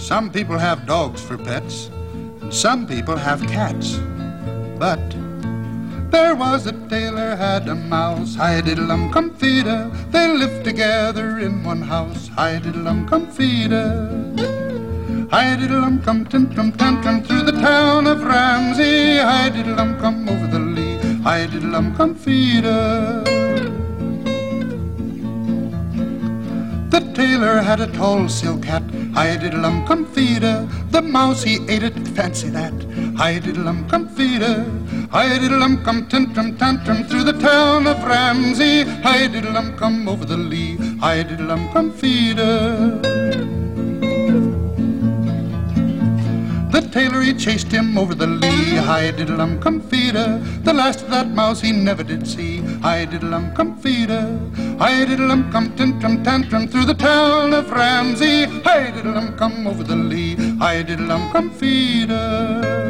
Some people have dogs for pets, and some people have cats. But there was a tailor had a mouse, hi-diddle-um-cum-feeder. They lived together in one house, hi-diddle-um-cum-feeder. Hi-diddle-um-cum-tantrum-tantrum through the town of Ramsey, hi-diddle-um-cum over the lea, hi-diddle-um-cum-feeder. The tailor had a tall silk hat, hi-diddle-um-cum-feeder. The mouse, he ate it, fancy that, hi-diddle-um-cum-feeder. Hi-diddle-um-cum-tantrum-tantrum through the town of Ramsey, hi-diddle-um-cum over the lea, hi-diddle-um-cum-feeder. The tailor, he chased him over the lea, hi-diddle-um-cum-feeder. The last of that mouse he never did see, hi-diddle-um-cum-feeder. Hi-diddle-um-cum-tantrum-tantrum through the town of Ramsey, hi-diddle-um-cum over the lea, hi-diddle-um-cum-feeder.